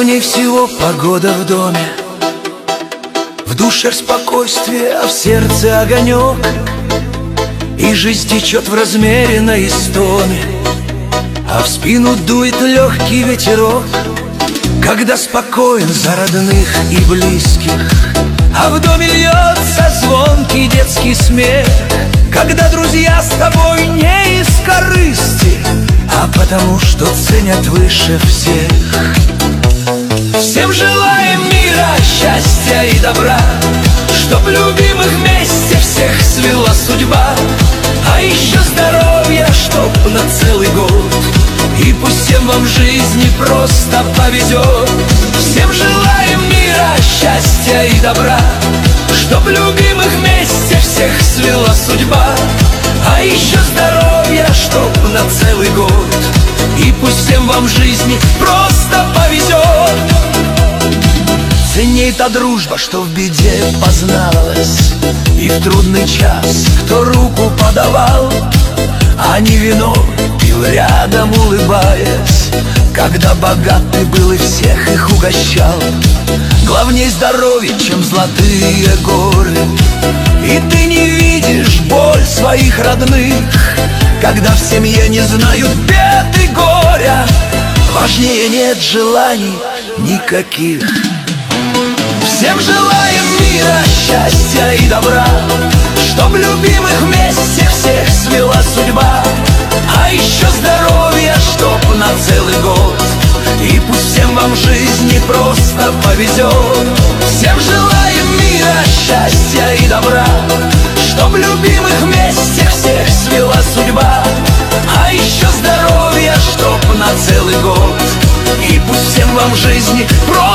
Главней всего погода в доме, в душе спокойствие, а в сердце огонек, и жизнь течет в размеренной истоме, а в спину дует легкий ветерок. Когда спокоен за родных и близких, а в доме льется звонкий детский смех. Когда друзья с тобой не из корысти, а потому что ценят выше всех. Всем желаем мира, счастья и добра, чтоб любимых вместе всех свела судьба. А еще здоровья, чтоб на целый год, и пусть всем вам в жизни просто повезет. Всем желаем мира, счастья и добра, чтоб любимых вместе всех свела судьба. А еще здоровья, чтоб на целый год, и пусть всем вам в жизни просто повезет. Ценней та дружба, что в беде позналась, и в трудный час кто руку подавал, а не вино пил рядом, улыбаясь, когда богатый был и всех их угощал. Главней здоровье, чем золотые горы, и ты не видишь боль своих родных, когда в семье не знают бед и горя. Важнее нет желаний никаких. Всем желаем мира, счастья и добра, чтоб любимых вместе всех свела судьба. А еще здоровья, чтоб на целый год, и пусть всем вам в жизни просто повезет. Всем желаем мира, счастья и добра, чтоб любимых вместе всех свела судьба. А еще здоровья, чтоб на целый год, и пусть всем вам в жизни просто